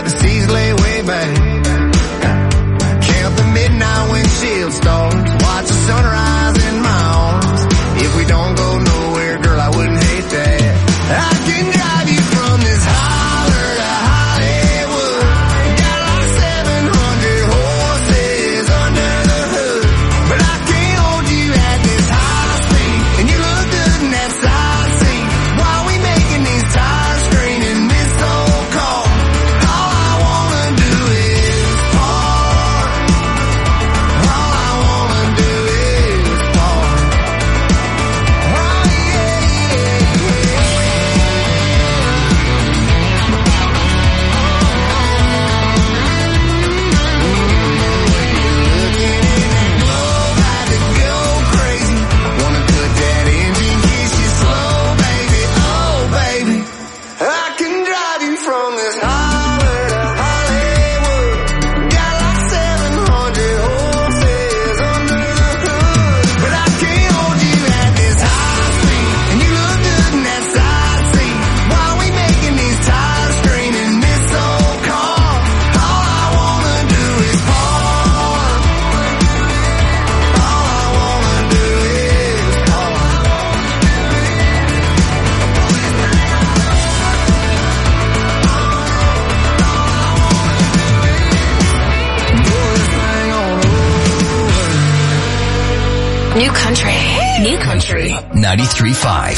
let the seas lay way back. Count the midnight windshield stars, watch the sunrise in my arms. If we don't go nowhere, girl, I wouldn't hate that. I can drive you from this holler to Hollywood. Got like 700 horses under the hood, but I can't hold you at this high speed, and you look good in that side seat. Why we making these tires scream in this old car? All I wanna do is park. All I wanna do is park. Oh yeah, yeah, I can drive you from this holler to Hollywood. Got like 700 horses under the hood, but I can't hold you at this high speed, and you look good in that side seat. Why we making these tires scream in this old car? All I wanna do is park. All I wanna do is park. New country. New country. 93.5.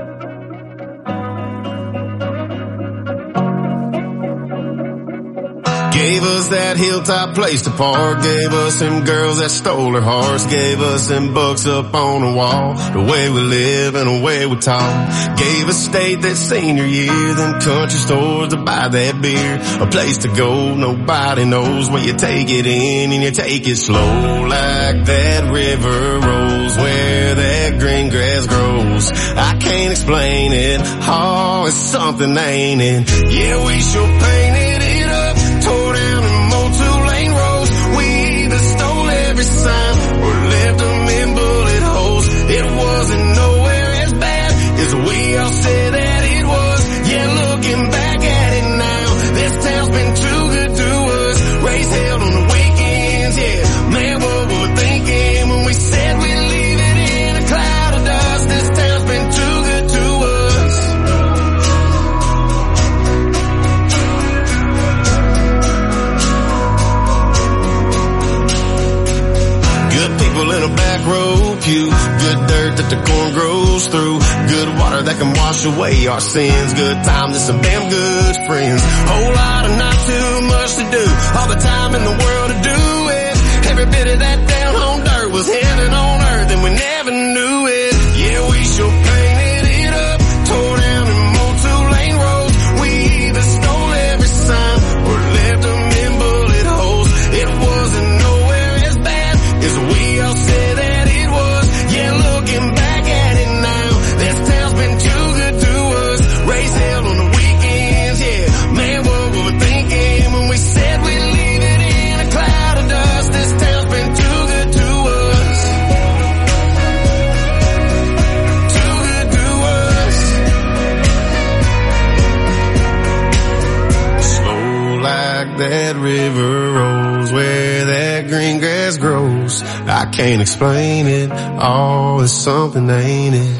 Gave us that hilltop place to park. Gave us them girls that stole our hearts. Gave us them books up on the wall. The way we live and the way we talk. Gave us state that senior year. Them country stores to buy that beer. A place to go nobody knows, where you take it in and you take it slow. Like that river rolls where that green grass grows. I can't explain it. Oh, it's something, ain't it? Yeah, we sure painted it up. Tore down and mowed 2-lane roads. We either stole every sign or left them in bullet holes. It wasn't nowhere as bad as we all said that it was. Yeah, looking back at it now, this town's been too good to us. Race held on the weekends, yeah. Man, what we were thinking when we said we'd leave it in a cloud of dust. This town's been too good to us. Good people in a back row pew. Good dirt that the corn grows through. Good water that can wash away our sins. Good times and some damn good friends. Whole lot of not too much to do. All the time in the world to do it. Every bit of that down home dirt was heaven on earth, and we never knew it. Yeah, we sure painted it up. Tore down and mowed 2-lane roads. We either stole every sign or left them in bullet holes. It wasn't nowhere as bad as we all said that it was. Yeah, looking back at it now, this town's been too good to us. Race held on the weekends, yeah. Man, what we were thinking when we said we'd leave it in a cloud of dust. This town's been too good to us. Too good to us. Slow like that river rolls where that green grass grows. I can't explain it. Oh, it's something, ain't it?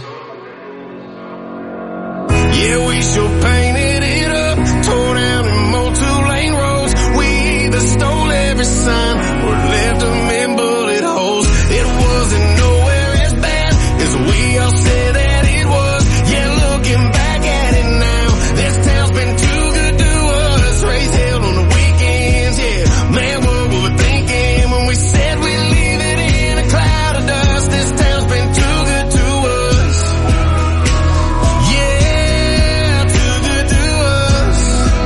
Yeah, we sure painted it up. Tore down and mowed 2-lane roads. We either stole every sign or left them in bullet holes. It wasn't nowhere as bad as we all said that it was. Yeah, looking back at it now, this town's been too good to us. Race held on the weekends, yeah. Man, what we were thinking when we said we'd leave it in a cloud of dust. This town's been too good to us. Yeah, too good to us.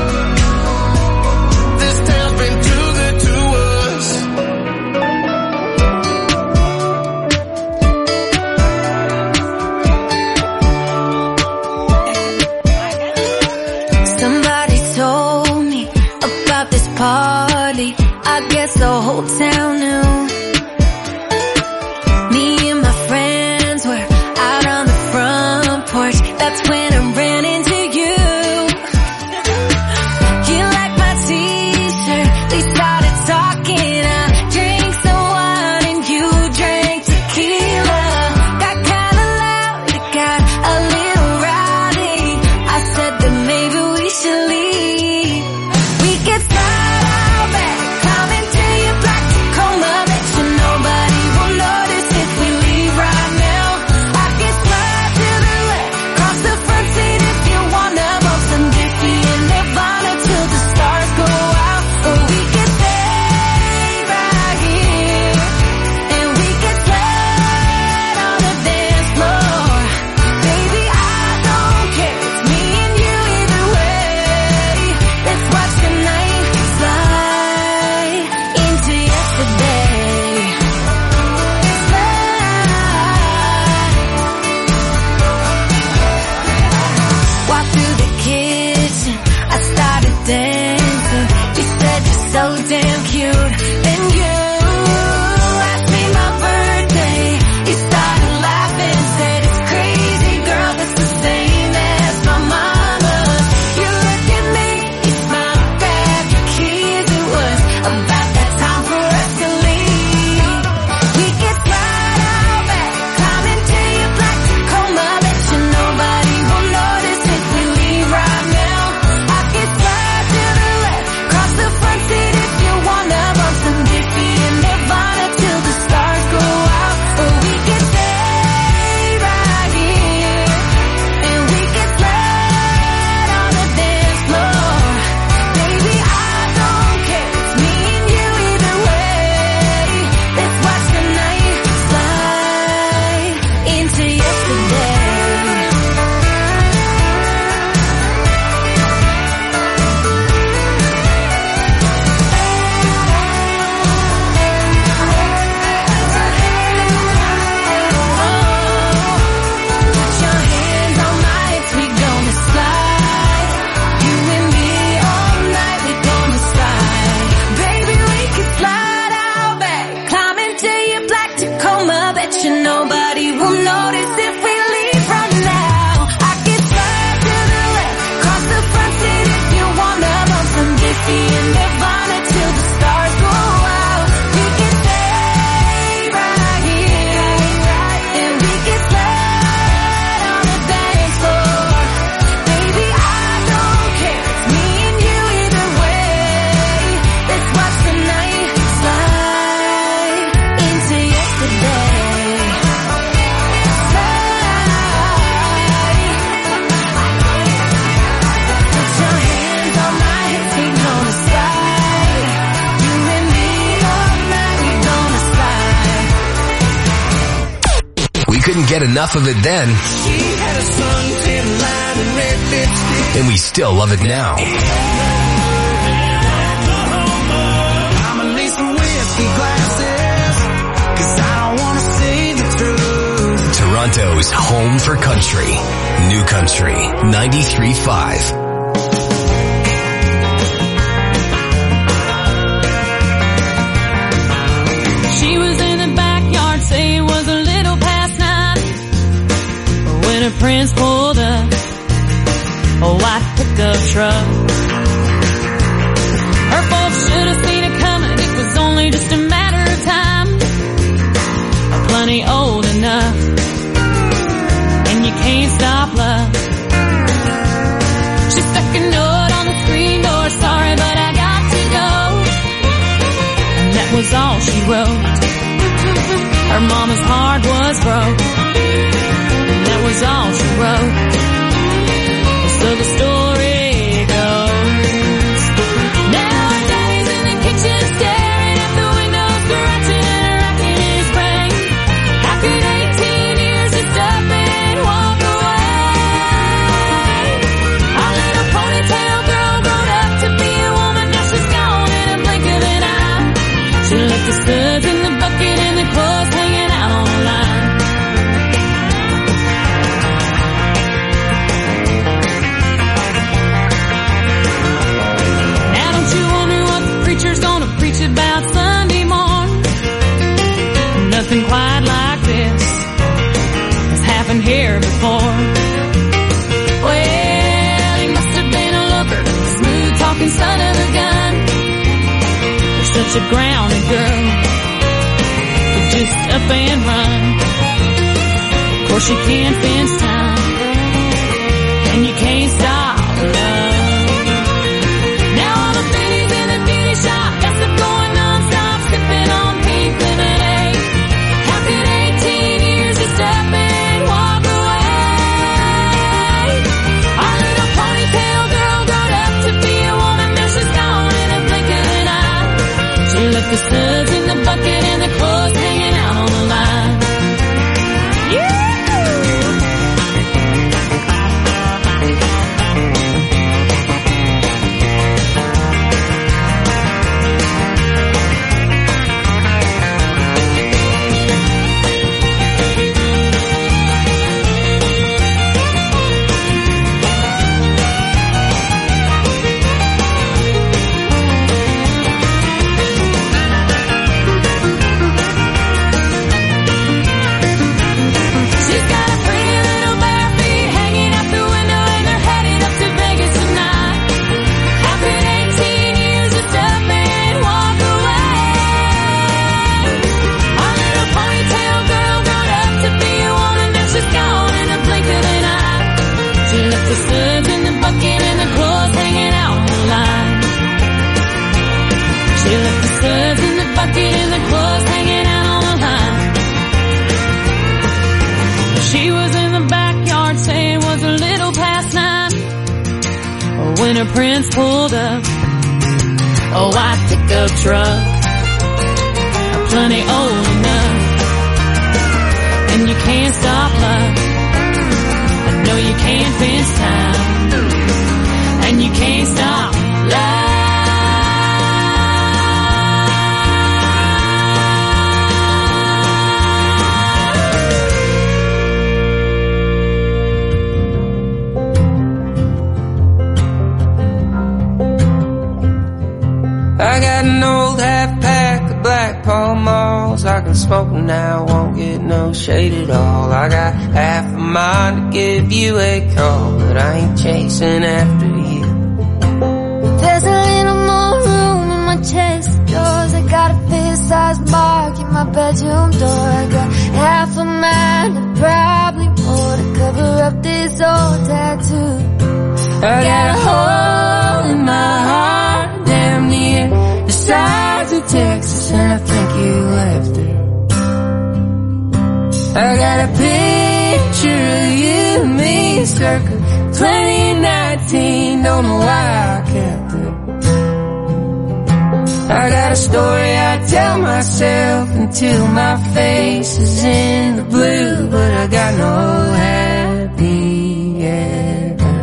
This town's been too good to us. Somebody told me about this party. I guess the whole town knew. Me and my friends were out on the front porch. That's when I ran into you. You like my tea so damn cute. Then you asked me my birthday. You started laughing, said it's crazy, girl, that's the same as my mama's. You looked at me, you smiled, grabbed your keys. It was about that time for us to leave. We could slide out back, climb into your black Tacoma. Bet you nobody will notice if we leave right now. I could slide to the left, cross the front seat if you wanna, bump some Diffie and Nirvana till the stars go out. Or we could stay right here, and we could slide on the dance floor. Baby, I don't care, it's me and you either way. Let's watch the night slide into yesterday. Put your hands on my hips, we gonna slide. You and me all night, we gonna slide. Baby, we can slide out back, climb into your black Tacoma. Bet you nobody will notice if we leave right now. I can slide to the left, cross the front seat if you wanna, bump some Diffie and Nirvana till the stars go out. We can stay right here, and we can slide on the dance floor. Baby, I don't care, it's me and you either way. Let's watch the night slide into yesterday. Slide. Put your hands on my hips, we gonna slide. You and me all night, we gonna slide. We couldn't get enough of it then, She had a suntan line and red lipstick. and we still love it now. I'ma need some whiskey glasses, 'cause I don't wanna see the truth. Toronto's home for country. New Country 93.5. She was in the backyard, say it was a little past 9, when her prince pulled up a white pickup truck. Her folks should have seen it coming, it was only just a matter of time. Plenty old enough, and you can't stop love. She stuck a note on the screen door, sorry but I got to go. And that was all she wrote. Her mama's heart was broke. And that was all she wrote. So the story goes. Now her daddy's in the kitchen staring at the window, scratching and racking his brain. How could 18 years just up and walk away? Our little ponytail girl grown up to be a woman, now she's gone in a blink of an eye. She left the studs in the bucket and the clothes hanging out on the line. Now don't you wonder what the preacher's gonna preach about Sunday morn? Nothing quite like this has happened here before. Well, he must have been a looker, smooth talking son of a gun. You're such a grounded girl, could just up and run. Of course you can't fence time, and you can't stop love. Now all the biddies in the beauty shop gossip going non-stop, sipping on pink lemonade. How could 18 years just up and walk away? Our little ponytail girl grown up to be a woman, now she's gone in a blink of an eye. She left the studs in the bucket and the clothes hanging out on the line. Yeah! bucket and the clothes hanging out on the line. She was in the backyard saying it was a little past 9 when her prince pulled up. A white pickup truck, plenty old enough. And you can't stop love. No, you can't fence time. And you can't stop love. I got an old half pack of Black Pall Malls. I can smoke them now, won't get no shade at all. I got half a mind to give you a call, but I ain't chasing after you. There's a little more room in my chest doors. I got a fist-sized mark in my bedroom door. I got half a mind and probably more to cover up this old tattoo. I got a hole in my heart, damn near the size of Texas, and I think you left it. I got a picture of you and me circa 2019, don't know why I kept it. I got a story I tell myself until my face is in the blue, but I got no happy ever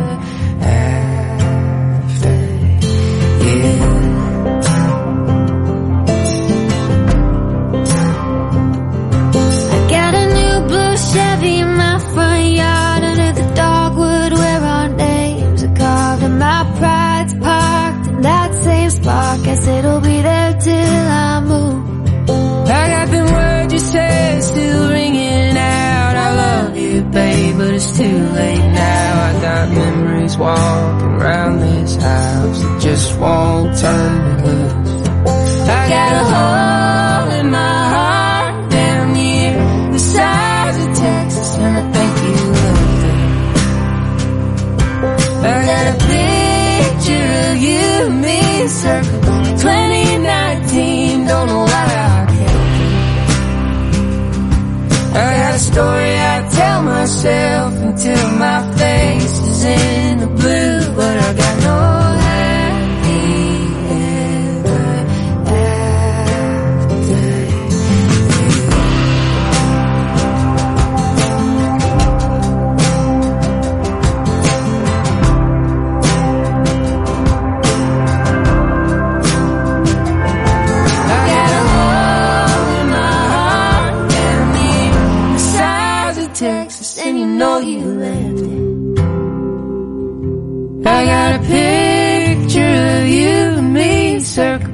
after you. I got a new blue Chevy in my front yard under the dogwood where our names are carved, and my pride's parked in that same spot. Guess it'll be there till I move. I got them words you said still ringing out. I love you, babe, but it's too late now. I got memories walking around this house that just won't turn me loose. I got a hole in my heart down near the size of Texas, and I think you left it. I got a picture of you and me circa 2019, don't know why I kept it. I got a story I tell myself until my face is in the blue, but I got no happy ever after you. I got a hole in my heart down near the size of Texas, and you know you left it. I got a picture of you and me circa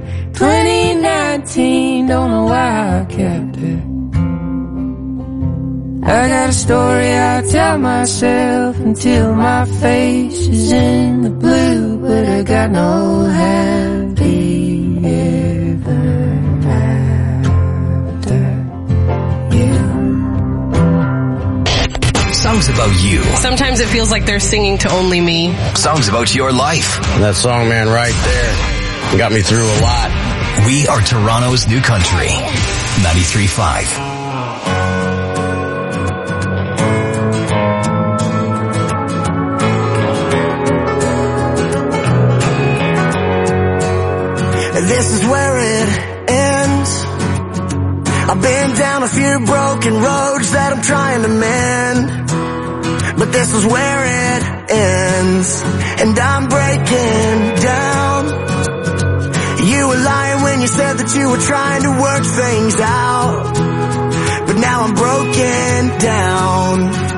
2019, don't know why I kept it. I got a story I tell myself until my face is in the blue, but I got no happy ever after you. Songs about you. Sometimes it feels like they're singing to only me. Songs about your life. That song, man, right there got me through a lot. We are Toronto's new country. 93.5. This is where it ends. I've been down a few broken roads that I'm trying to mend, but this is where it ends, and I'm breaking down. You were lying when you said that you were trying to work things out, but now I'm broken down.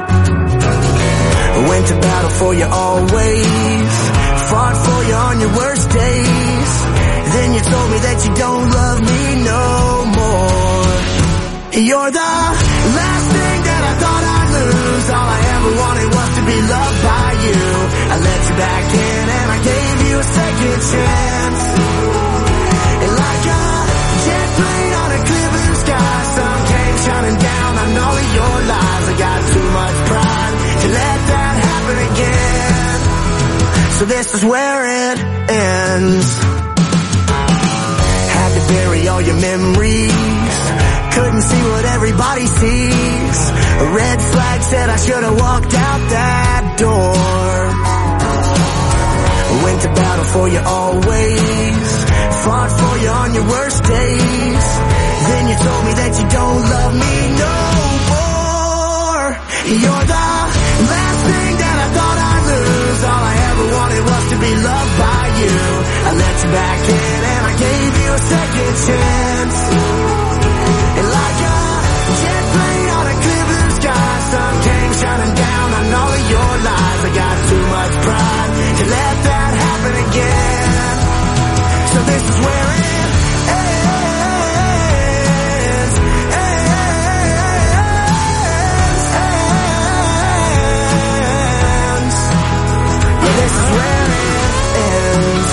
I went to battle for you always, fought for you on your worst days. Then you told me that you don't love me no more. You're the last thing that I thought I'd lose. All I ever wanted was to be loved by you. I let you back in and I gave you a second chance. And like a jet plane on a clear blue sky, sun came shining down on all of your lies. I got too much pride to let that happen again. So this is where it ends. Had to bury all your memories. Couldn't see what everybody sees. A red flag said I should have walked out that door. Went to battle for you always. Fought for you on your worst days. Then you told me that you don't love me no more. You're the last thing that I thought I'd lose. All I ever wanted was to be loved by you. I let you back in and I gave you a second chance. And like a jet plane on a clear blue sky, sun came shining down on all of your lies. I got too much pride to let that happen again. So this is where it ends. Yeah, this is where it ends.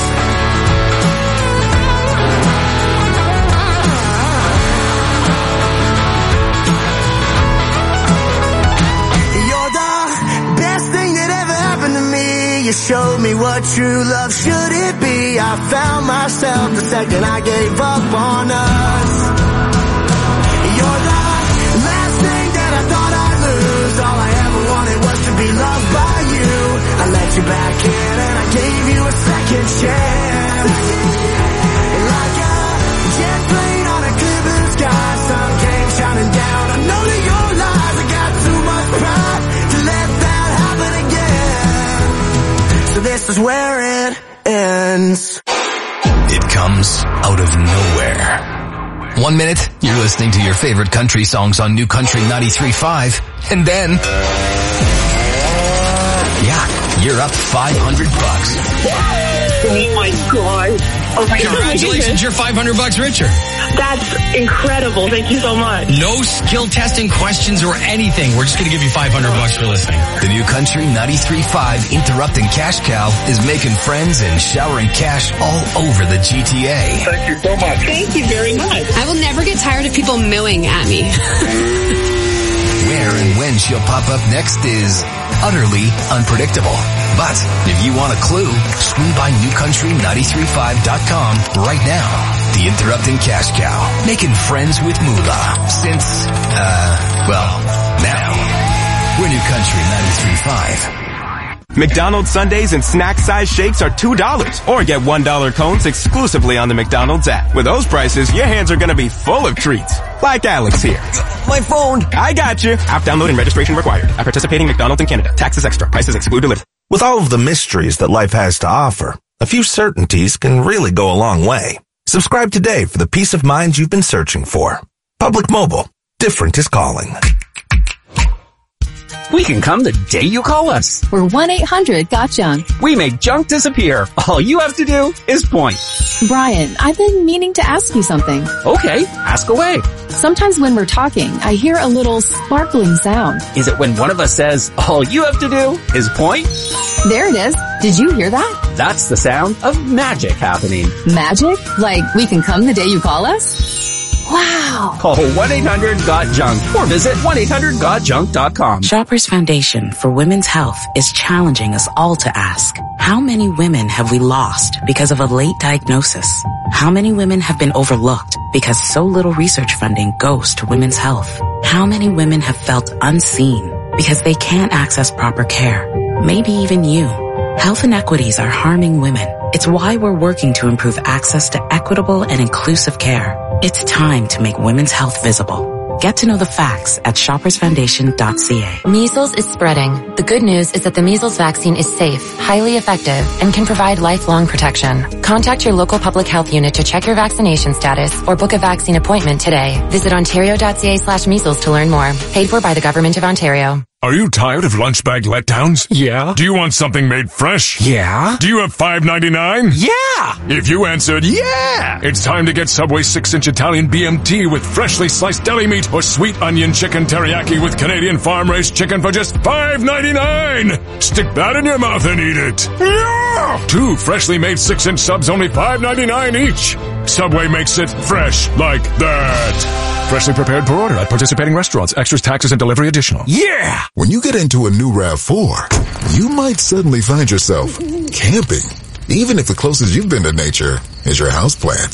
You're the best thing that ever happened to me. You showed me what true love should it be. I found myself the second I gave up on us. You're the last thing that I thought I'd lose. All I ever wanted was to be loved by you. I let you back in and I gave you a second chance. And like a jet plane on a clear blue sky, sun came shining down on all of your lies. I got too much pride to let that happen again. So this is where it ends. It comes out of nowhere. 1 minute, you're listening to your favorite country songs on New Country 93.5, and then, yeah, you're up $500. Oh my God. Oh my Congratulations, you're $500 richer. That's incredible. Thank you so much. No skill testing questions or anything. We're just going to give you $500 for listening. The New Country 93.5 Interrupting Cash Cow is making friends and showering cash all over the GTA. Thank you so much. Thank you very much. I will never get tired of people mooing at me. Where and when she'll pop up next is utterly unpredictable. But if you want a clue, swing by newcountry935.com right now. The Interrupting Cash Cow, making friends with Moolah since, now. We're New Country 93.5. McDonald's Sundays and snack-size shakes are $2, or get $1 cones exclusively on the McDonald's app. With those prices, your hands are gonna be full of treats. Like Alex here. My phone. I got you. App download and registration required. At participating McDonald's in Canada. Taxes extra. Prices exclude delivery. With all of the mysteries that life has to offer, a few certainties can really go a long way. Subscribe today for the peace of mind you've been searching for. Public Mobile. Different is calling. We can come the day you call us. We're 1-800-GOT-JUNK. We make junk disappear. All you have to do is point. Brian, I've been meaning to ask you something. Okay, ask away. Sometimes when we're talking, I hear a little sparkling sound. Is it when one of us says, all you have to do is point? There it is. Did you hear that? That's the sound of magic happening. Magic? Like we can come the day you call us? Wow. Call 1-800-GOT-JUNK or visit 1-800-GOT-JUNK.com. Shoppers Foundation for Women's Health is challenging us all to ask, how many women have we lost because of a late diagnosis? How many women have been overlooked because so little research funding goes to women's health? How many women have felt unseen because they can't access proper care? Maybe even you. Health inequities are harming women. It's why we're working to improve access to equitable and inclusive care. It's time to make women's health visible. Get to know the facts at shoppersfoundation.ca. Measles is spreading. The good news is that the measles vaccine is safe, highly effective, and can provide lifelong protection. Contact your local public health unit to check your vaccination status or book a vaccine appointment today. Visit ontario.ca/measles to learn more. Paid for by the Government of Ontario. Are you tired of lunch bag letdowns? Yeah. Do you want something made fresh? Yeah. Do you have $5.99? Yeah. If you answered yeah, it's time to get Subway 6-inch Italian BMT with freshly sliced deli meat or sweet onion chicken teriyaki with Canadian farm-raised chicken for just $5.99. Stick that in your mouth and eat it. Yeah. 2 freshly made 6-inch subs, only $5.99 each. Subway makes it fresh like that. Freshly prepared per order at participating restaurants. Extras, taxes, and delivery additional. Yeah! When you get into a new RAV4, you might suddenly find yourself camping. Even if the closest you've been to nature is your houseplants.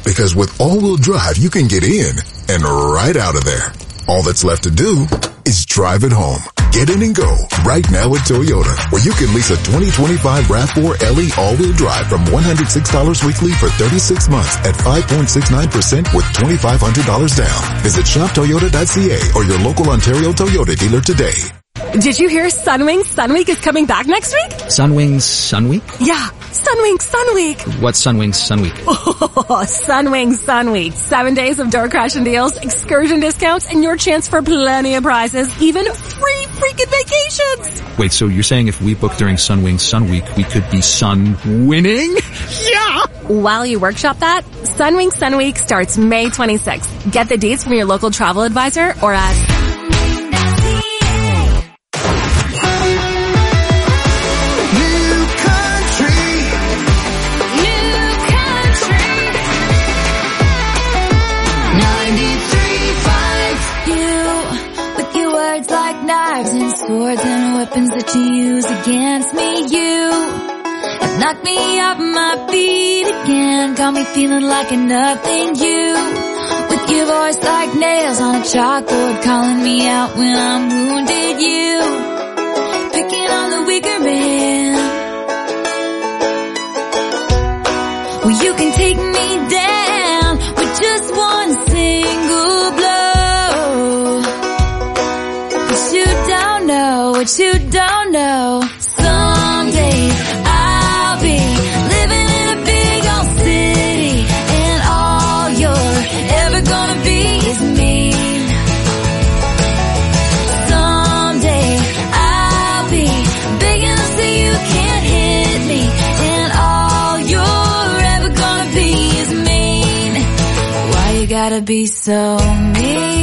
Because with all-wheel drive, you can get in and right out of there. All that's left to do is drive it home. Get in and go right now at Toyota, where you can lease a 2025 RAV4 LE all-wheel drive from $106 weekly for 36 months at 5.69% with $2,500 down. Visit shoptoyota.ca or your local Ontario Toyota dealer today. Did you hear Sunwing Sun Week is coming back next week? Sunwings Sun Week? Yeah, Sunwing Sun Week. What's Sunwings Sun Week? Oh, Sunwing Sun Week. 7 days of door crashing deals, excursion discounts, and your chance for plenty of prizes, even free freaking vacations. Wait, so you're saying if we book during Sunwings Sun Week, we could be sun winning? Yeah! While you workshop that, Sunwing Sun Week starts May 26th. Get the dates from your local travel advisor or at... Swords and weapons that you use against me, you have knocked me off my feet again, got me feeling like a nothing, you with your voice like nails on a chalkboard, calling me out when I'm wounded, you picking on the weaker man. Well, you can take me down with just one single blow. What you don't know, someday I'll be living in a big old city, and all you're ever gonna be is me. Someday I'll be big enough so you can't hit me, and all you're ever gonna be is mean. Why you gotta be so mean?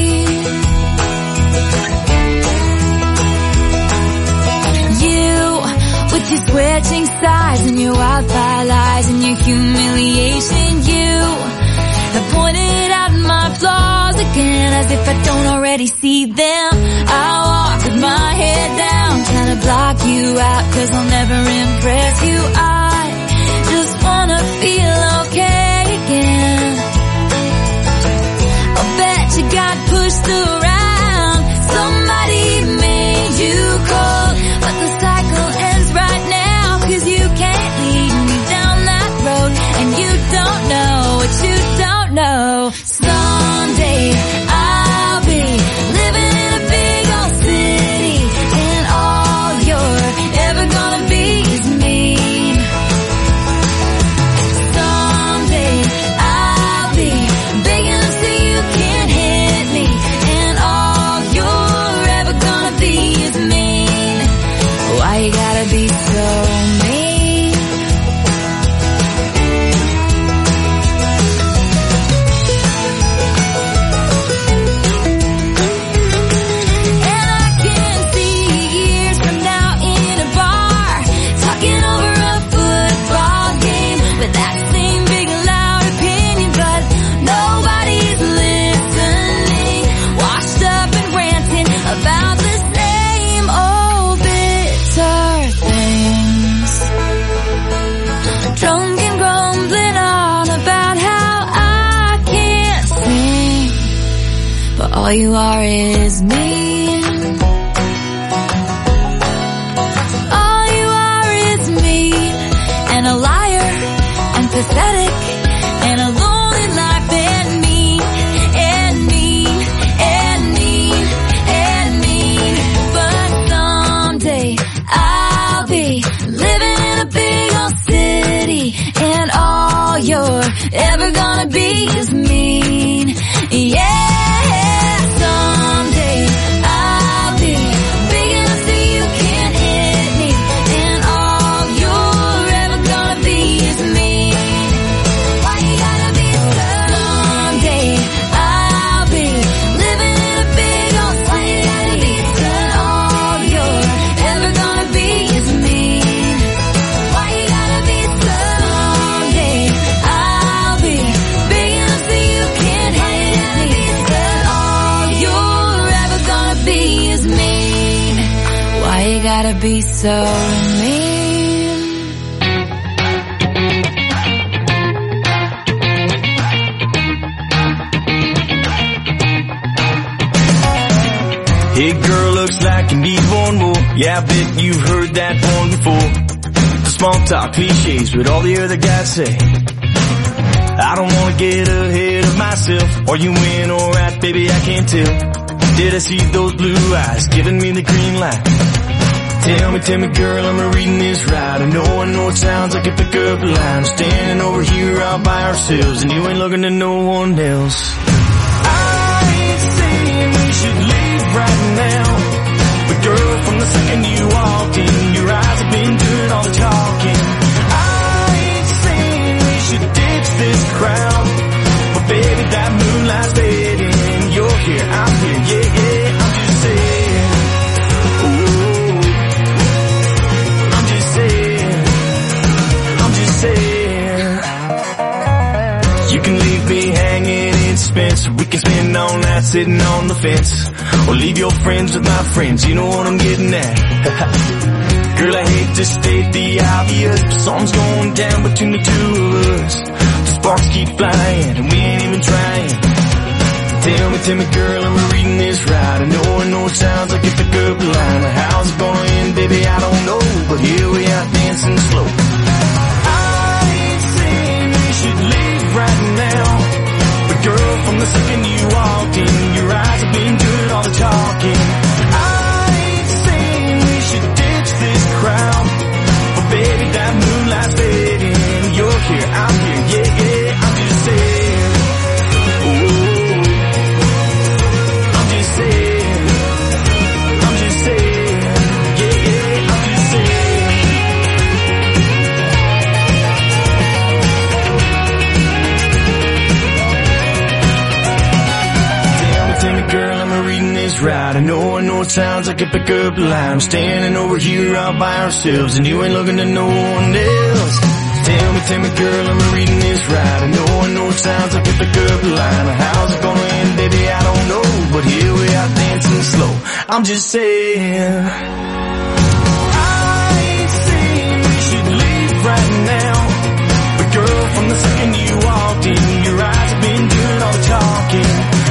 With your switching sides and your wildfire lies and your humiliation, you have pointed out my flaws again as if I don't already see them. I walk with my head down, trying to block you out, 'cause I'll never impress you. I just wanna feel okay again. I'll bet you got pushed around, somebody made you cold, but the cycle ends right now, 'cause you can't lead me down that road, and you don't know what you don't know. Someday I'll be living in a big old city, and all you're ever gonna be is mean. Someday I'll be big enough so you can't hit me, and all you're ever gonna be is mean. Why you gotta be so mean? And I can see years from now in a bar, talking over a football game with that same big loud opinion, but nobody's listening, washed up and ranting about the same old bitter things, drunk and grumbling on about how I can't sing, but all you are is mean. All you are is mean, and a liar, and pathetic, and a lonely life, and mean, and mean, and mean, and mean. But someday I'll be living in a big old city, and all you're ever gonna be is mean. Yeah, someday I'll be big enough so you can't hit me, and all you're ever gonna be is mean. Why you gotta be so? Someday I'll be living in a big old city, and all you're ever gonna be is mean. Why you gotta be so? Someday I'll be big enough so you can't hit me, and all you're ever gonna be is mean. Why you gotta be so mean? Hey girl, looks like you need one more. Yeah, I bet you've heard that one before. The small talk cliches, what all the other guys say. I don't wanna get ahead of myself. Are you in or out, baby, I can't tell. Did I see those blue eyes giving me the green light? Tell me girl, am I reading this right? I know it sounds like a pickup line. I'm standing over here all by ourselves and you ain't looking to no one else. I ain't saying we should leave right now, but girl, from the second you walked in, your eyes have been doing all the talking. I ain't saying we should ditch this crowd, but baby, that moonlight's fading. You're here, I'm here, yeah, I'm just saying. Ooh, I'm just saying. You can leave me hanging in suspense. We can spend all night sitting on the fence, or leave your friends with my friends. You know what I'm getting at. Girl, I hate to state the obvious, but something's going down between the two of us. The sparks keep flying and we ain't even trying. Tell me girl, am I reading this right? I know it sounds like a pickup line. How's it gonna end, baby, I don't know, but here we are dancing slow. I ain't saying we should leave right now, but girl, from the second you walked in, your eyes have been doing all the talking. I ain't saying we should ditch this crowd, but baby, that moonlight's fading. You're here, I'm here, yeah, I'm just saying. Ooh, I'm just saying, yeah, I'm just saying. Tell me girl, am I reading this right? I know it sounds like a pickup line. I'm standing over here all by ourselves and you ain't looking to no one else. Tell me girl, am I reading this right? I know it sounds like a pickup line. How's it gonna end, baby, I don't know, but here we are dancing slow. I'm just saying. I ain't saying we should leave right now, but girl, from the second you walked in, your eyes have been doing all the talking.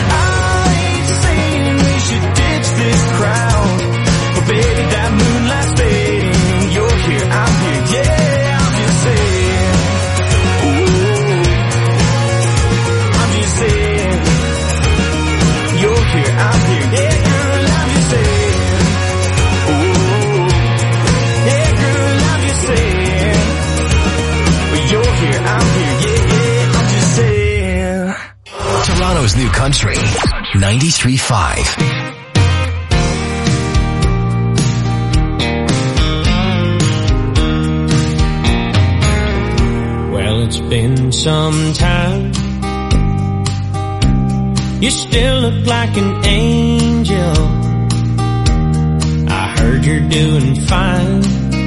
Should ditch this crowd, but baby, that moonlight's fading. You're here, I'm here, yeah, I'm just saying. Ooh, I'm just saying. You're here, I'm here, yeah, girl, I'm just saying. Ooh, yeah, girl, I'm just saying. But you're here, I'm here, yeah, I'm just saying. Toronto's new country, 93.5. It's been some time. You still look like an angel. I heard you're doing fine.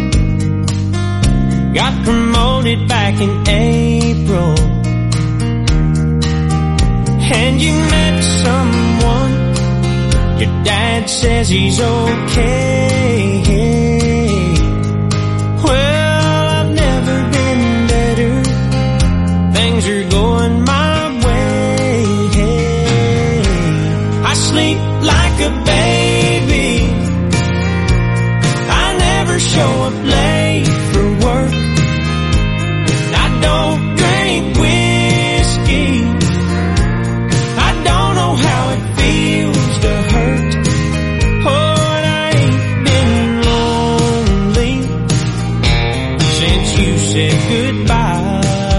Got promoted back in April, and you met someone. Your dad says he's okay. Well, I've never been better. Things are going my way. I sleep like a baby. I never show up late for work. I don't drink whiskey. I don't know how it feels to hurt. Oh, and I ain't been lonely since you said goodbye.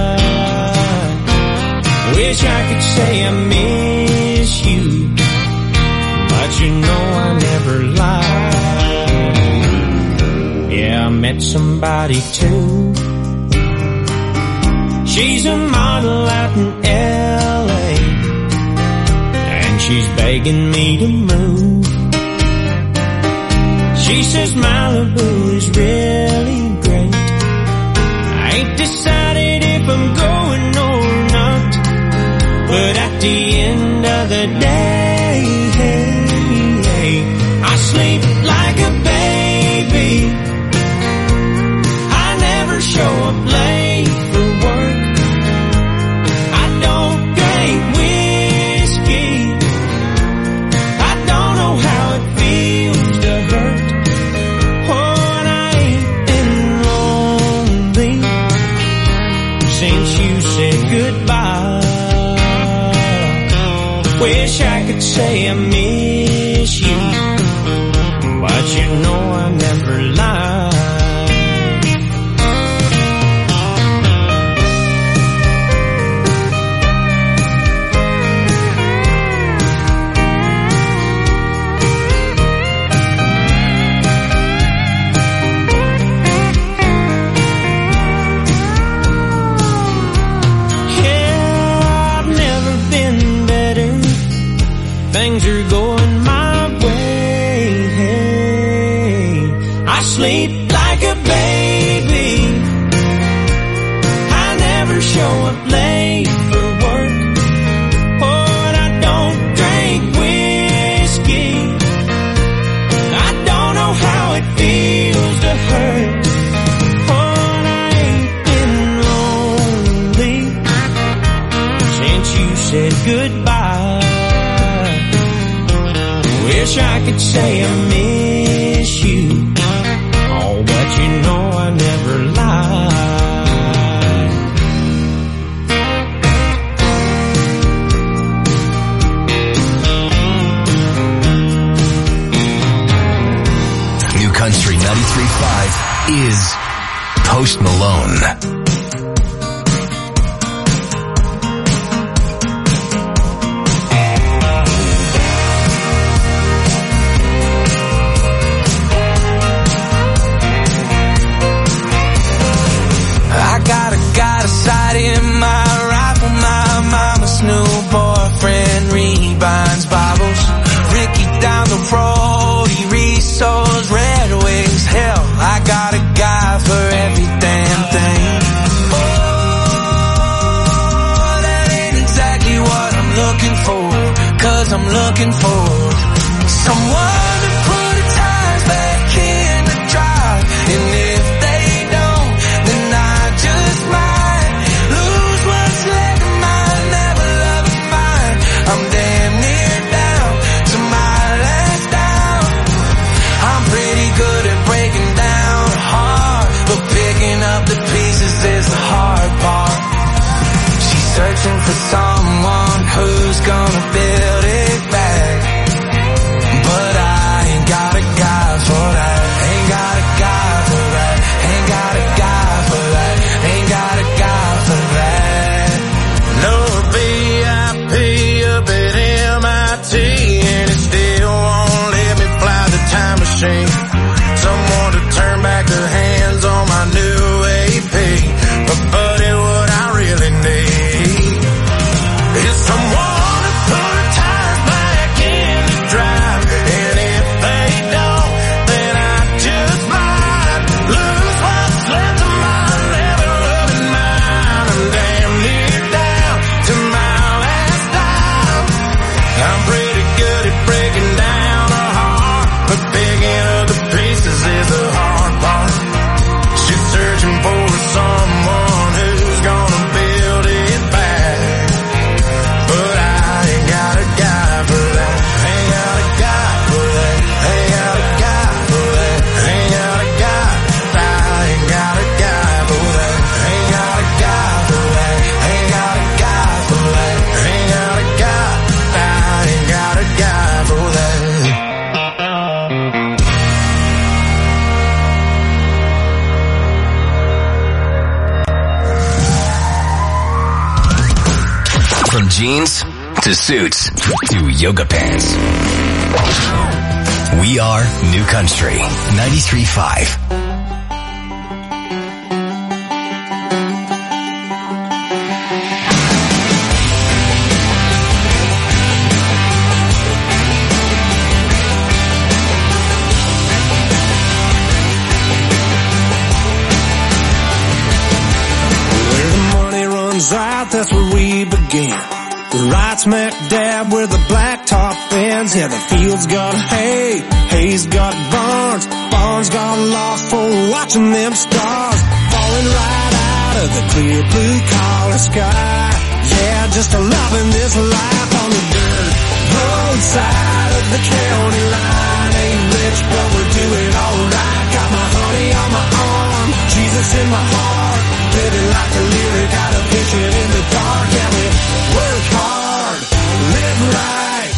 Wish I could say I miss you, but you know I never lie. Yeah, I met somebody too. She's a model out in LA, and she's begging me to move. She says Malibu is really great. I ain't decided if I'm going or not, but at the end of the day, I sleep like a baby. I never show up late for work. I don't drink whiskey. I don't know how it feels Wish I could say I miss you, but you know I never lie. Things are going my way. I sleep like a baby. I never show up late for work. But I don't drink whiskey. I don't know how it feels to hurt. But I ain't been lonely since you said goodbye. Wish I could say I miss you, oh, but you know I never lie. New Country 93.5 is Post Malone. In my rifle, my mama's new boyfriend rebinds Bibles. Ricky down the road, he resows Red Wings. Hell, I got a guy for every damn thing. Oh, that ain't exactly what I'm looking for, 'cause I'm looking for someone to put the tires back in the drive. And if they don't, then I just might I'm damn near down to my last down. I'm pretty good at breaking down a heart, but picking up the pieces is the hard part. She's searching for someone who's gonna build it back, but I ain't got a guy for that. Ain't got a guy for that. Ain't got a guy for that. Ain't got a guy for that. No VIP up at MIT, and it still won't let me fly the time machine. Someone to turn back the hands on my new AP. But buddy, what I really need is someone to put the tires back in the drive. And if they don't, then I just might lose what's left of my never-loving mind. I'm damn near down to my last dime. I'm pretty good at breaking down a heart, but picking up the pieces is the hard part. She's searching for someone who's gonna build it back, but I ain't got a guy for that. Ain't got a guy for that. Ain't got a guy for that. Ain't got a guy. I ain't got a guy for that. Ain't got a guy for that. Ain't got a guy for that. Ain't got a guy. I ain't got a guy for that. From jeans to suits to yoga pants. We are New Country 93.5. Where the money runs out, that's where we begin. Right smack dab where the blacktop ends. Yeah, the field's got hay, hay's got barns, barns got lost for watching them stars falling right out of the clear blue collar sky. Yeah, just a loving this life on the dirt roadside of the county line. Ain't rich, but we're doing alright. Got my honey on my arm, Jesus in my heart, living like a lyric out of vision in the dark. Yeah, we work hard, live right,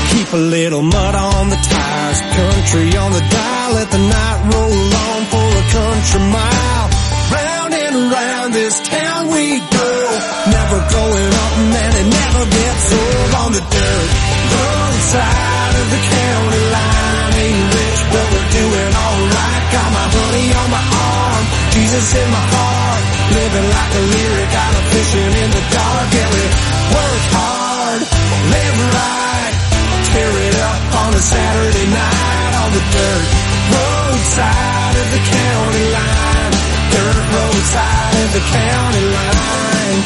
Keep a little mud on the tires, country on the dial, let the night roll on for a country mile. Round and around this town we go, never going up, man, it never gets old. On the dirt roadside of the county line, ain't rich, but we're doing alright. Got my honey on my arm, Jesus in my heart, living like a lyric out of fishing in the dark. Yeah, we work hard, live right, tear it up on a Saturday night. On the dirt roadside of the county line, dirt roadside of the county line.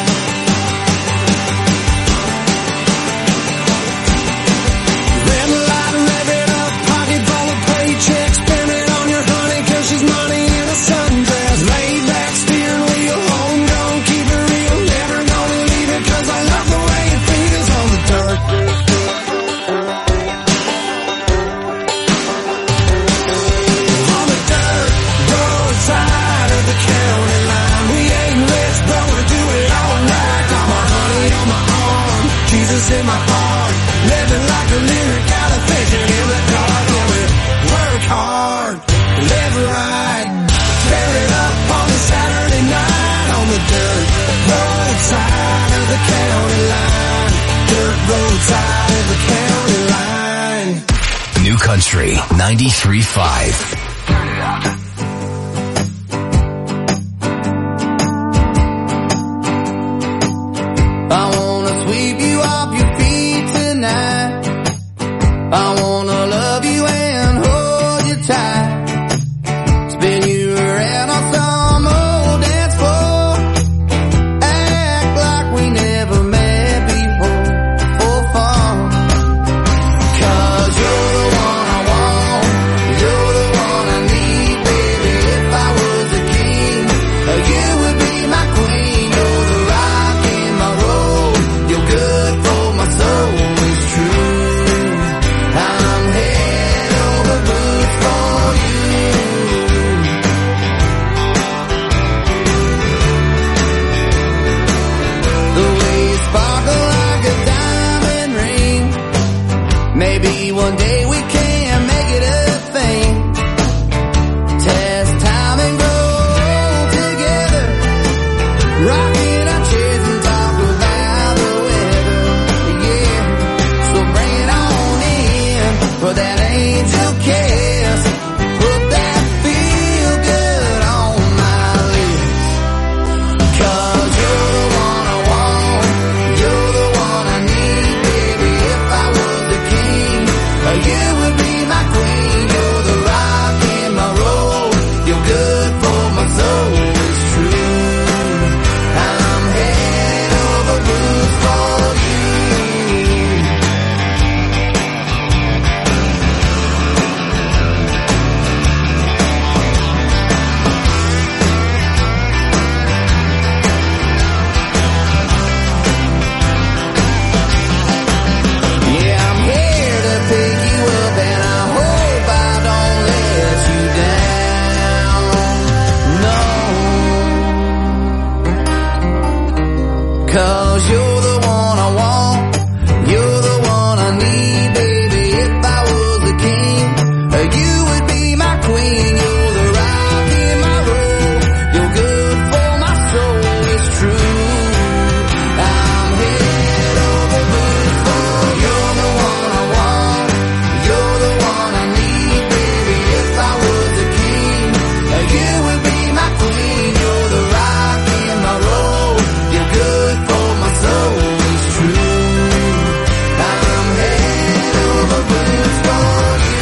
Red light, rev it up, pocket full of paychecks, spend it on your honey 'cause she's money in a sundress. Laid back steering wheel, homegrown, keep it real, never gonna leave it 'cause I love the way it feels. On the dirt roadside of the county line, we ain't rich, but we do it all right. Got my honey on my arm, Jesus in my heart, living like a lyric out of fishing in the dark. Yeah, we work hard, live right, tear it up on a Saturday night. On the dirt roadside of the county line, dirt roadside of the county line. New Country 93.5. I wanna sweep you off your feet tonight. I wanna love you and hold you tight. Spin you around on some old dance floor. Act like we never met before for fun. 'Cause you're the one I want, you're the one I need, baby. If I was a king, you would be my queen. You're the rock in my road, you're good for my soul, it's true. I'm head over boots for you. The way you sparkle like a diamond ring, maybe one day we can make it a thing. Test time and grow together, rocking our chairs and talk about the weather. Yeah, so bring it on in for that angel kiss. Put that feel good on my lips. 'Cause you're the one I want, you're the one I need, baby. If I was a king, you would be my queen. You're the rock in my road, you're good for my soul, it's true. I'm head over boots for you. Yeah, I'm here to pick you up, and I hope I don't let you down. No, 'cause you're the one I want, you're the one I need, baby. If I was a king, you would be my queen. You're the rock in my road, you're good for my soul, it's true. I'm head over boots for you. You're the one I want, you're the one I need, baby. If I was a king, you would be my queen. You're the rock in my road, you're good for my soul, it's true. I'm head over boots for you.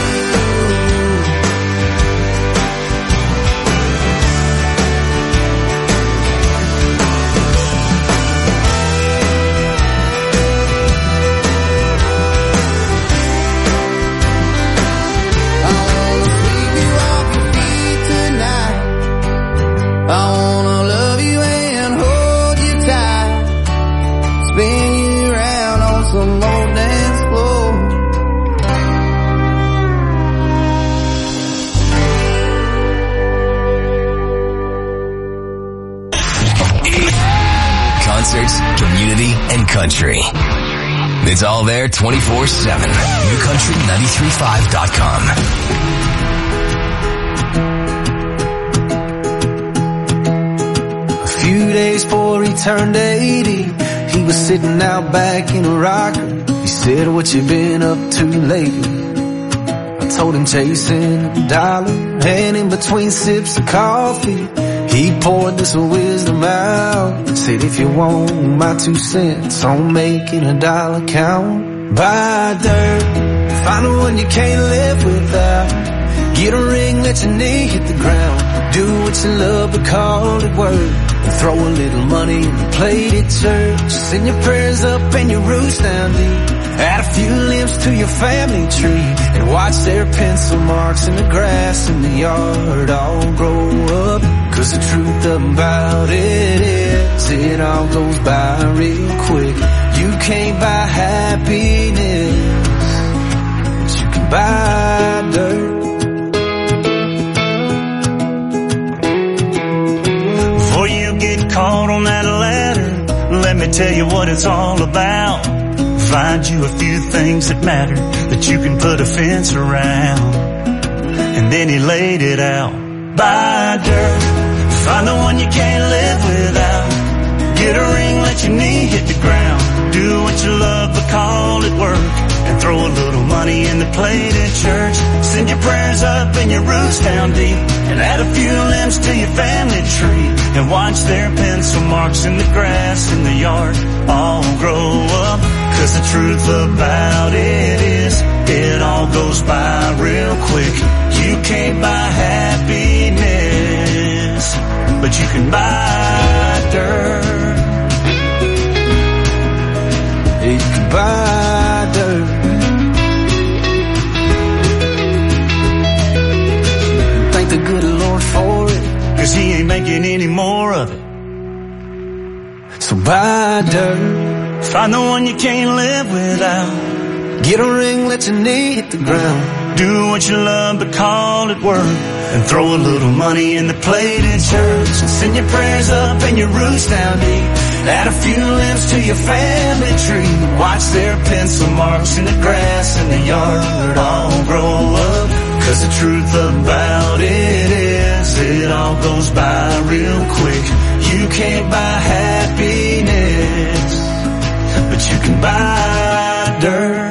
I wanna sweep you off your feet tonight. I wanna love you and hold you tight. Spin you around on some old dance floor. Concerts, community, and country. It's all there 24/7. NewCountry935.com. A few days before he turned 80, he was sitting out back in a rocker. He said, "What you been up to lately?" I told him chasing a dollar, and in between sips of coffee, he poured this wisdom out. Said, "If you want my 2 cents on making a dollar count, buy dirt, find the one you can't live without. Get a ring, let your knee hit the ground. Do what you love, but call it work. And throw a little money in the plate at church. Send your prayers up and your roots down deep. Add a few limbs to your family tree, and watch their pencil marks in the grass in the yard all grow up. Cause the truth about it is, it all goes by real quick. You can't buy happiness, but you can buy dirt." Before you get caught on that ladder, let me tell you what it's all about. Find you a few things that matter, that you can put a fence around. And then he laid it out. Buy dirt, find the one you can't live without. Get a ring, let your knee hit the ground. Do what you love, but call it work. And throw a little money in the plate at church. Send your prayers up and your roots down deep. And add a few limbs to your family tree. And watch their pencil marks in the grass in the yard all grow up. Cause the truth about it is, it all goes by real quick. You can't buy happiness, but you can buy dirt. You can buy dirt. Thank the good Lord for it, cause he ain't making any more of it. So buy dirt. Find the one you can't live without. Get a ring, let your knee hit the ground. Do what you love, but call it work. And throw a little money in the plate at church. And send your prayers up and your roots down deep. Add a few limbs to your family tree. Watch their pencil marks in the grass in the yard all grow up. Cause the truth about it is, it all goes by real quick. You can't buy happiness, but you can buy dirt.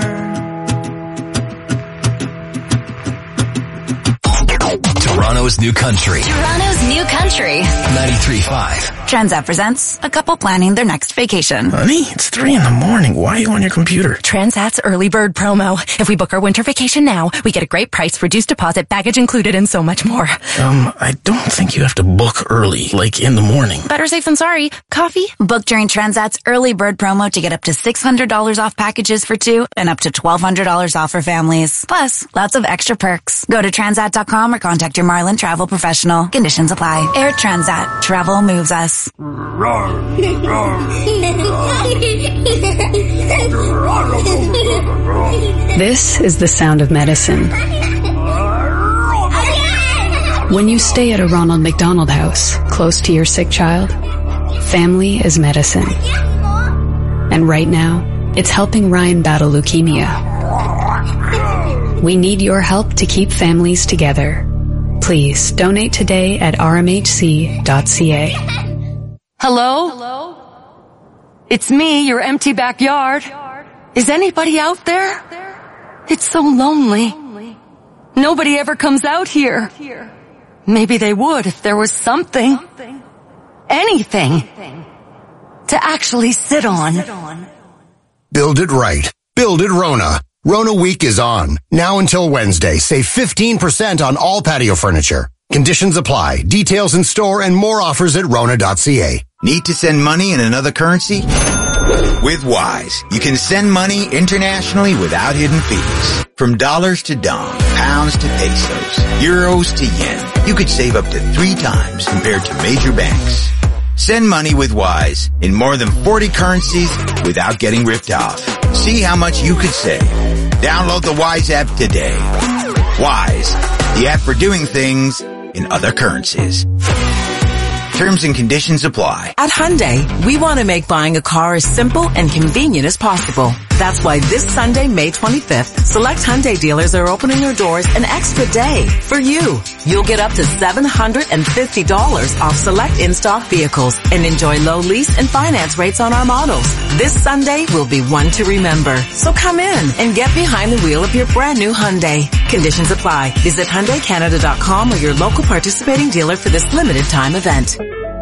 Toronto's New Country. Toronto's New Country. 93.5. Transat presents a couple planning their next vacation. Honey, it's 3 a.m. Why are you on your computer? Transat's early bird promo. If we book our winter vacation now, we get a great price, reduced deposit, baggage included, and so much more. I don't think you have to book early, like in the morning. Better safe than sorry. Coffee? Book during Transat's early bird promo to get up to $600 off packages for 2 and up to $1,200 off for families. Plus, lots of extra perks. Go to transat.com or contact your Marlin travel professional. Conditions apply. Air Transat. Travel moves us. This is the sound of medicine. When you stay at a Ronald McDonald House, close to your sick child, family is medicine. And right now, it's helping Ryan battle leukemia. We need your help to keep families together. Please donate today at rmhc.ca. Hello? It's me, your empty backyard. Is anybody out there? It's so lonely. Nobody ever comes out here. Maybe they would if there was something. Anything. To actually sit on. Build it right. Build it Rona. Rona Week is on. Now until Wednesday, save 15% on all patio furniture. Conditions apply. Details in store and more offers at Rona.ca. Need to send money in another currency? With Wise, you can send money internationally without hidden fees. From dollars to dong, pounds to pesos, euros to yen, you could save up to 3 times compared to major banks. Send money with Wise in more than 40 currencies without getting ripped off. See how much you could save. Download the Wise app today. Wise, the app for doing things in other currencies. Terms and conditions apply. At Hyundai, we want to make buying a car as simple and convenient as possible. That's why this Sunday, May 25th, select Hyundai dealers are opening their doors an extra day for you. You'll get up to $750 off select in-stock vehicles and enjoy low lease and finance rates on our models. This Sunday will be one to remember. So come in and get behind the wheel of your brand new Hyundai. Conditions apply. Visit HyundaiCanada.com or your local participating dealer for this limited time event.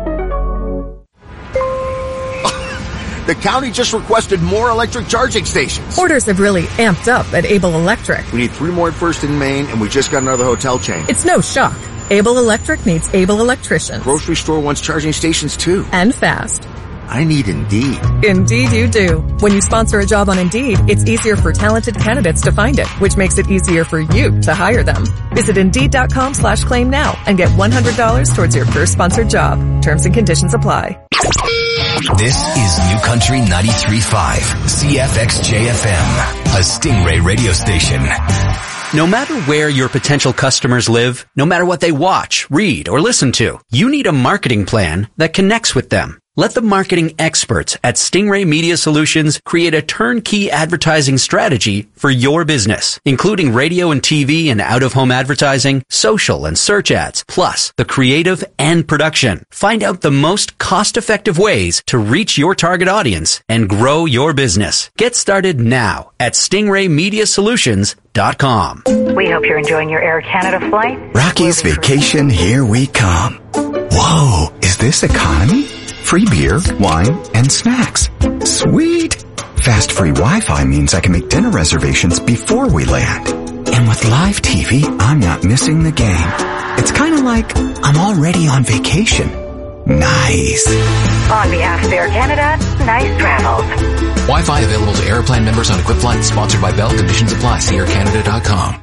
The county just requested more electric charging stations. Orders have really amped up at Able Electric. We need 3 more at First in Maine, and we just got another hotel chain. It's no shock. Able Electric needs able electricians. Grocery store wants charging stations too. And fast. I need Indeed. Indeed you do. When you sponsor a job on Indeed, it's easier for talented candidates to find it, which makes it easier for you to hire them. Visit Indeed.com/claim now and get $100 towards your first sponsored job. Terms and conditions apply. This is New Country 93.5, CFXJ-FM, a Stingray radio station. No matter where your potential customers live, no matter what they watch, read, or listen to, you need a marketing plan that connects with them. Let the marketing experts at Stingray Media Solutions create a turnkey advertising strategy for your business, including radio and TV and out-of-home advertising, social and search ads, plus the creative and production. Find out the most cost-effective ways to reach your target audience and grow your business. Get started now at StingrayMediaSolutions.com. We hope you're enjoying your Air Canada flight. Rocky's Vacation, here we come. Whoa, is this economy? Free beer, wine, and snacks. Sweet! Fast free Wi-Fi means I can make dinner reservations before we land. And with live TV, I'm not missing the game. It's kind of like I'm already on vacation. Nice. On behalf of Air Canada, nice travels. Wi-Fi available to Airplan members on equipped flights. Sponsored by Bell. Conditions apply. See aircanada.com.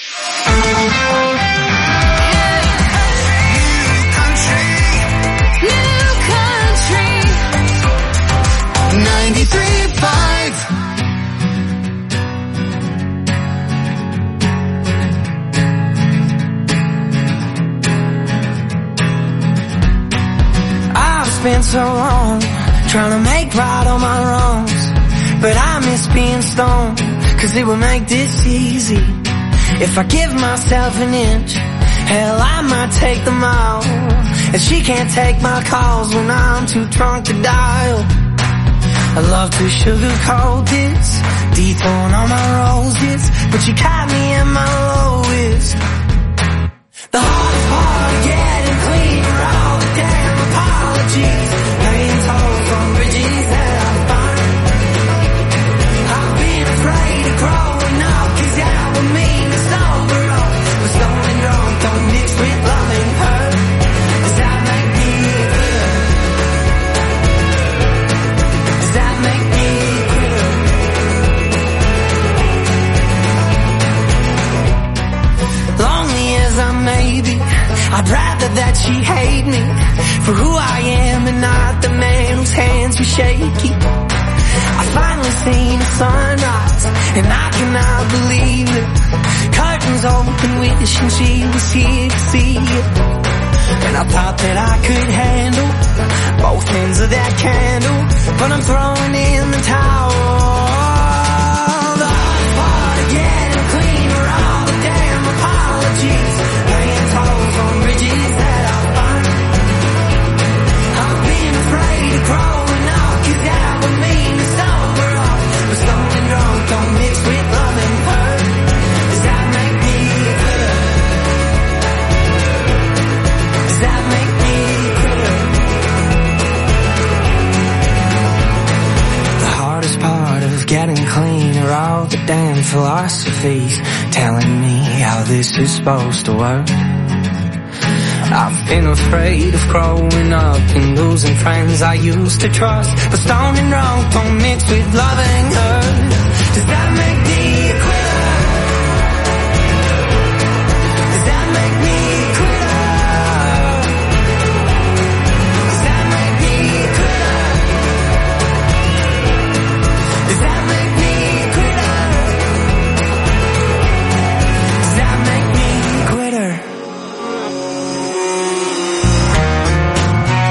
I've spent so long trying to make right all my wrongs, but I miss being stoned, cause it would make this easy. If I give myself an inch, hell, I might take them all. And she can't take my calls when I'm too drunk to dial. I love to sugarcoat this, dethorn all my roses, but you caught me at my lowest. The hardest part of getting clean are all the damn apologies, paying tolls on bridges that I find. I've been afraid of growing up, cause that would mean to sober up. But stoned and drunk don't mix with loving her. Does that make me quitter? Does that make me quitter? Lonely as I may be, I'd rather that she hate me for who I am and not the man whose hands were shaky. I finally seen the sunrise and I cannot believe it. Curtains open, wishing she was here to see it. And I thought that I could handle both ends of that candle, but I'm throwing in the towel. The hardest part of getting clean are all the damn apologies, paying tolls on bridges that I find. I've been afraid of growing up, cause that would mean to sober up. But stoned and drunk don't mix with love and hurt. Does that make me quitter? Does that make me quitter? The hardest part of getting clean are all the damn philosophies telling me how this is supposed to work. I've been afraid of growing up and losing friends I used to trust, but stoned and drunk don't mix with loving her. Does that make me a quitter? Does that make me a quitter? Does that make me a quitter? Does that make me a quitter? Does that make me a quitter?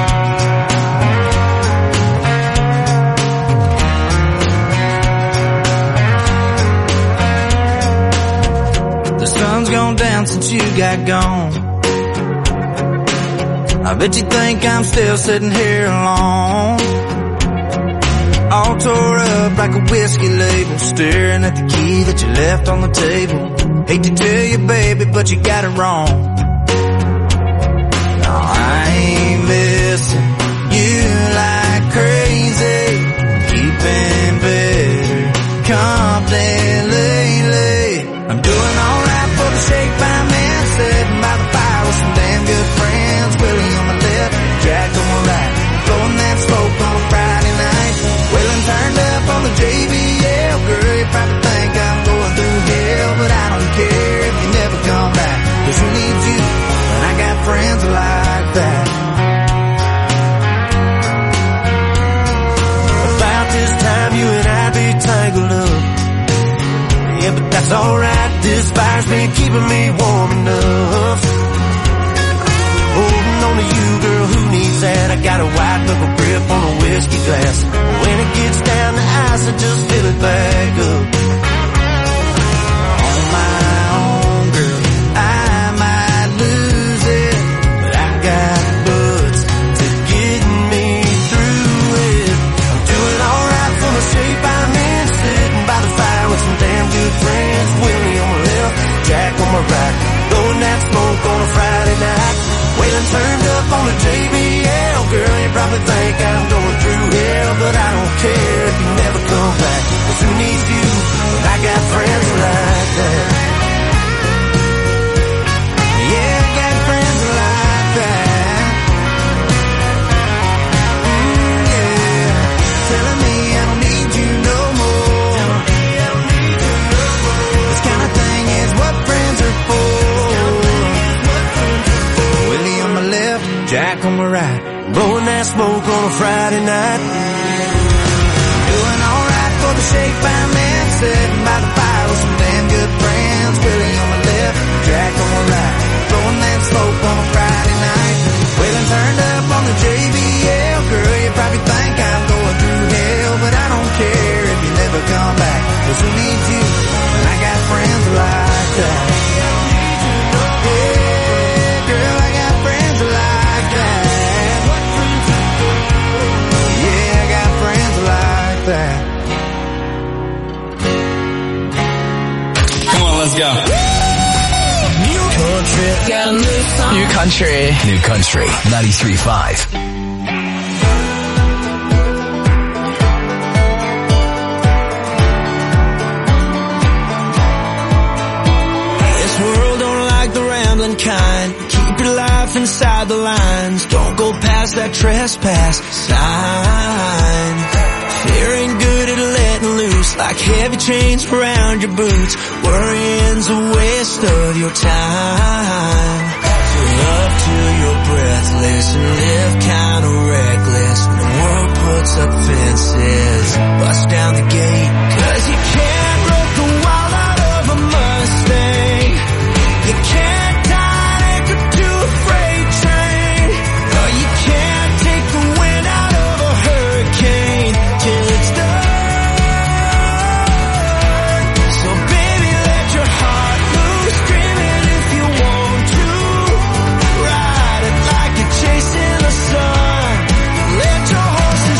sun's gone down since you got gone. I bet you think I'm still sitting here alone, all tore up like a whiskey label, staring at the key that you left on the table. Hate to tell you, baby, but you got it wrong. No, I ain't missing you like crazy, keeping better company lately. I'm doing alright for the shake by man, sitting by the fire with some damn good friends. Willie on my left, Jack on my right, blowing that smoke on a Friday night. Wailing turned up on the JBL. Girl, you probably think I'm going through hell, but I don't care if you never come back, 'cause who needs you when I got friends like that? About this time you and I'd be tangled up, yeah, but that's alright. This fire's been keeping me warm enough. Holding on to you, girl, who needs that? I got a white knuckle grip on a whiskey glass. When it gets down to ice, I just fill it back up. On my own, girl, I might lose it, but I got butts to get me through it. I'm doing alright for the shape I'm in, sitting by the fire with some damn good friends. Willie on my left, Jack on my right, blowing that smoke on a Friday night. Wailing turned up on the JBL. Girl, you probably think I'm going through hell, but I don't care if you never come back, 'cause who needs you when I got friends like that? Yeah, I got friends like that. Yeah, telling me I don't need you no more. This kind of thing is what friends are for. Willie on my left, Jack on my right, blowing that smoke on a Friday night. Doing alright for the shake by man, sitting by the fire with some damn good friends. Willie on my left, Jack on my right, blowing that smoke on a Friday night. Wailing turned up on the JBL. Girl, you probably think I'm going through hell, but I don't care if you never come back, 'cause who needs you when I got friends like that? Come on, let's go. New country. Got a new song. New country. New Country 93.5. This world don't like the rambling kind. Keep your life inside the lines. Don't go past that trespass sign. Feeling good at letting loose, like heavy chains around your boots. Worrying's a waste of your time. So love till you're breathless and live kinda reckless. When the world puts up fences, bust down the gate. 'Cause you can't rope the wild out of a Mustang. You can't tie anchor to a freight train. No, you can't take the wind out of a hurricane till it's done. So baby, let your heart loose, screaming if you want to. Ride it like you're chasing the sun. Let your horses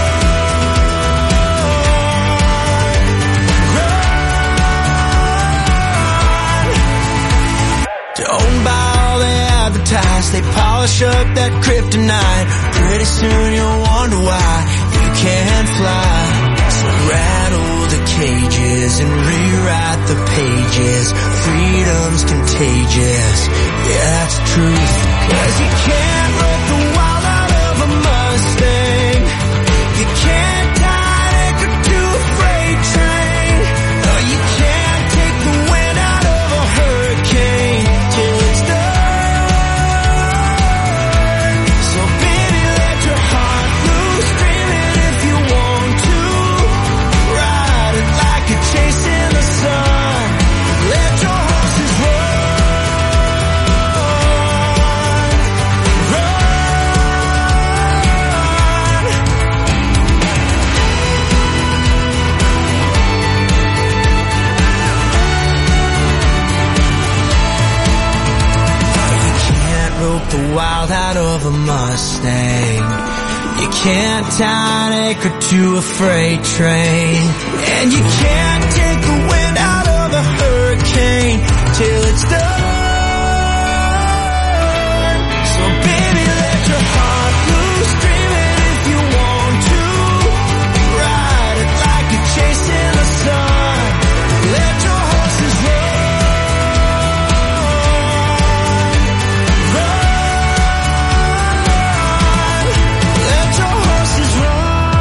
run. Don't buy all they advertise. They polish up that kryptonite. Pretty soon you'll wonder why you can't fly. So rattle the cages and rewrite the pages. Freedom's contagious, yeah, that's the truth. 'Cause you can't rope the wild out of a Mustang. You can't tie anchor to a freight train. No, you can't take the wind out of a hurricane till it's done. So baby, let your heart loose, screaming if you want to. Ride it like you're chasing the sun. Let your horses run. Run. child out of a Mustang. You can't tie an anchor to a freight train. And you can't take the wind out of a hurricane till it's done. So baby, let your heart loose, dream it if you want to. Ride it like you're chasing the sun. Let your horses run. Let your horses run.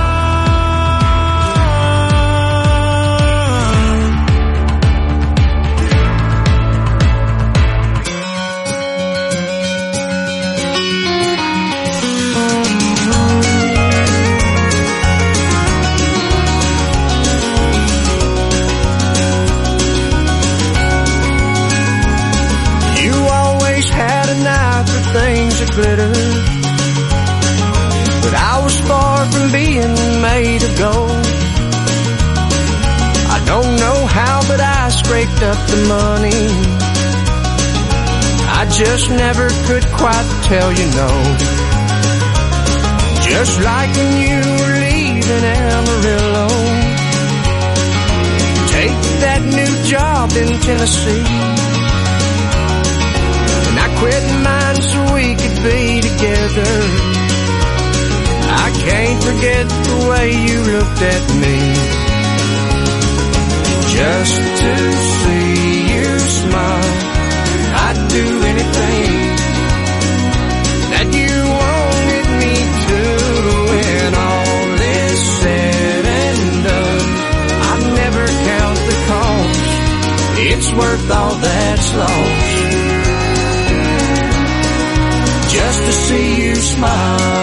You always had an eye for things that glitter, but I was far from being made of gold. I don't know how, but I scraped up the money. I just never could quite tell you no. Just like when you were leaving Amarillo, take that new job in Tennessee. And I quit mine so we could be together. I can't forget the way you looked at me. Just to see you smile, I'd do anything that you wanted me to. When all is said and done, I'd never count the cost. It's worth all that's lost, just to see you smile.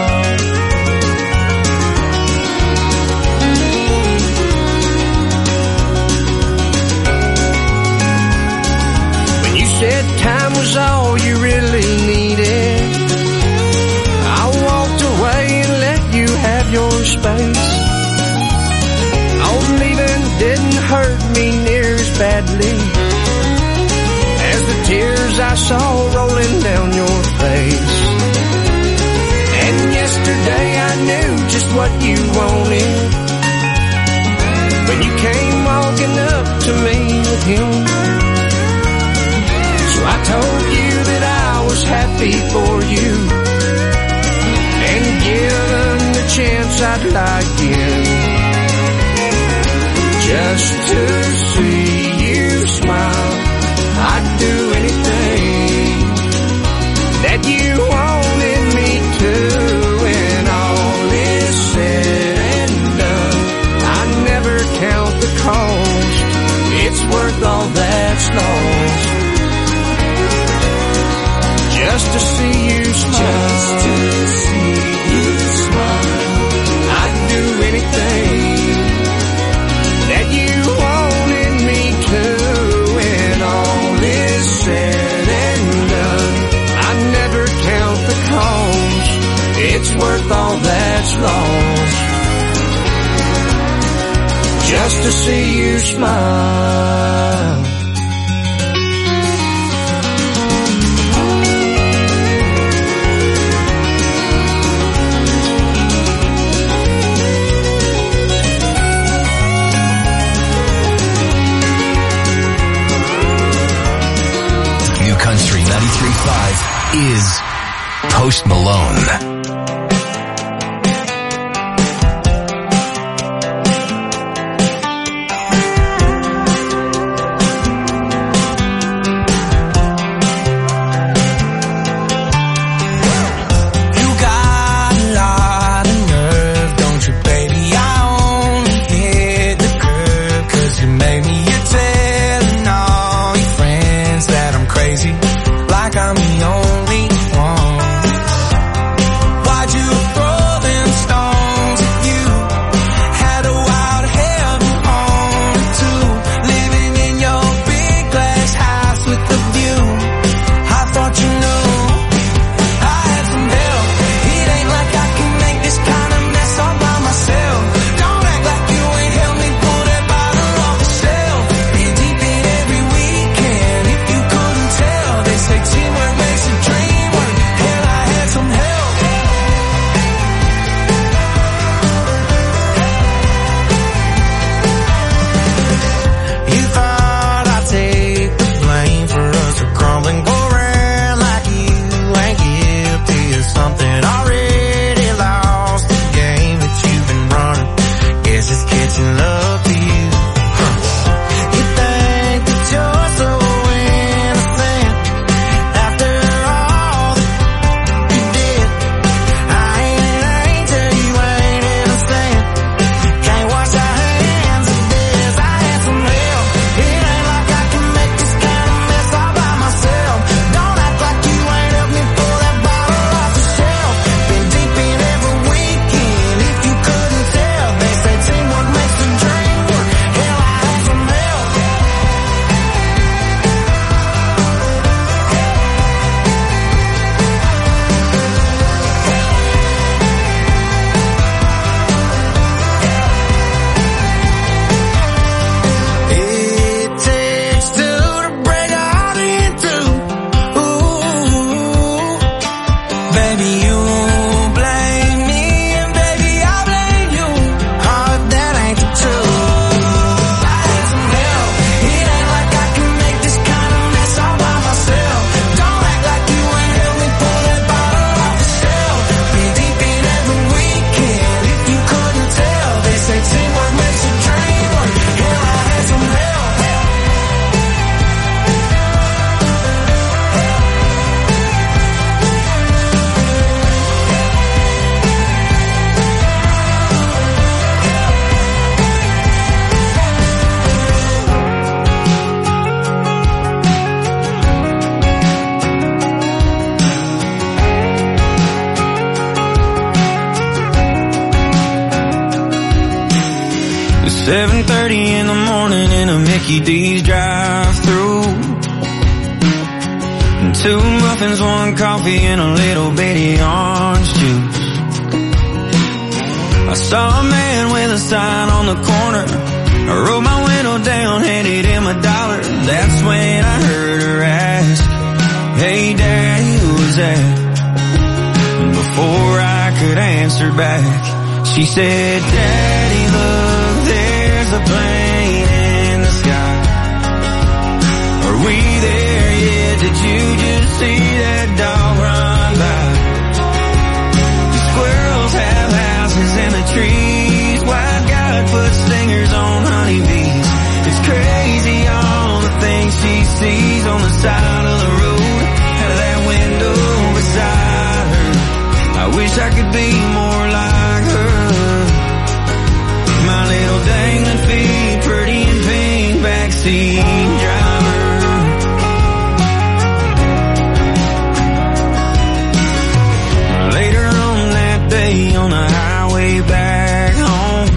Said time was all you really needed. I walked away and let you have your space. Oh, leaving didn't hurt me near as badly as the tears I saw rolling down your face. And yesterday I knew just what you wanted when you came walking up to me with him. So I told you that I was happy for you, and given the chance I'd like you, just to see you smile. I'd do anything that you wanted me to. When all is said and done, I never count the cost. It's worth all that's lost, just to see you smile. Just to see you smile. I'd do anything that you wanted me to. When all is said and done, I'd never count the cost. It's worth all that's lost, just to see you smile. Country 93.5 is Post Malone. morning in a Mickey D's drive-thru. 2 muffins, 1 coffee, and a little bitty orange juice. I saw a man with a sign on the corner. I rolled my window down, handed him $1. That's when I heard her ask, "Hey Daddy, who was that?" And before I could answer back, she said, "Daddy, look, there's a plane in the sky. Are we there yet? Did you just see that dog run by? The squirrels have houses in the trees. Why God put stingers on honeybees? It's crazy all the things she sees on the side of the road, out of that window beside her. I wish I could be more like her. My little dangling feet, pretty and pink, backseat driver." Later on that day on the highway back home,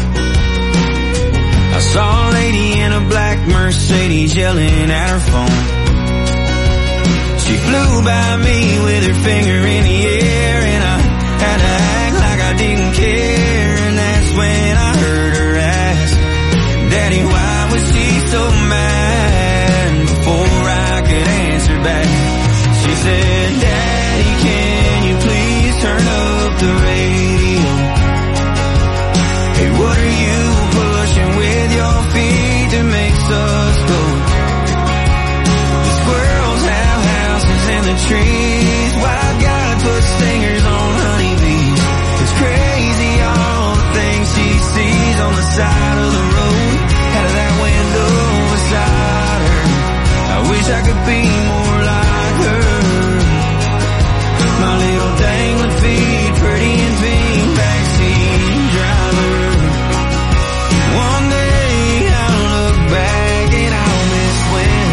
I saw a lady in a black Mercedes yelling at her phone. She flew by me with her finger in the air, and I had to act like I didn't care. And that's when I heard her ask, "Daddy, why was she so mad?" And before I could answer back, she said, "Daddy, can you please turn up the radio? Hey, what are you pushing with your feet that makes us go? The squirrels have houses in the trees. Why God put stingers on honeybees? It's crazy all the things she sees on the side of the road, out of that window beside her. I wish I could be more like her. My little dangling feet, pretty and pink, backseat driver. One day I'll look back and I'll miss when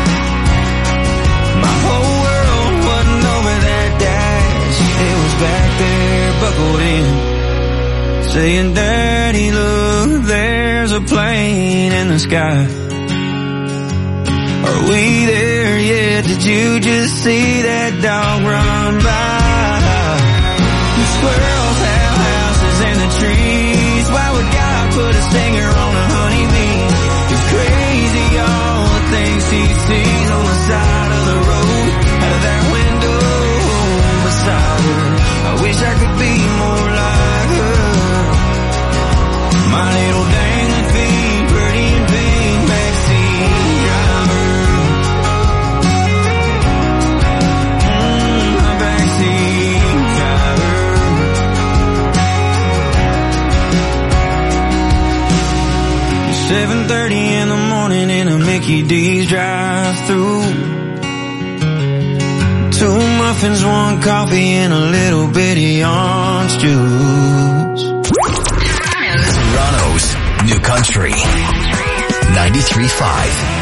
my whole world wasn't over that dash. It was back there, buckled in, saying, "Daddy, look, there's a plane in the sky. Are we there yet? Did you just see that dog run by? The squirrels have houses in the trees. Why would God put a stinger on a honeybee? It's crazy all the things he sees on the side of the road, out of that window beside her. I wish I could be more like her. My little dangling feet, pretty and pink, backseat driver." My backseat driver. 7:30 in the morning in a Mickey D's drive-thru. 2 muffins, 1 coffee, and a little bitty orange juice. Toronto's New Country 93.5.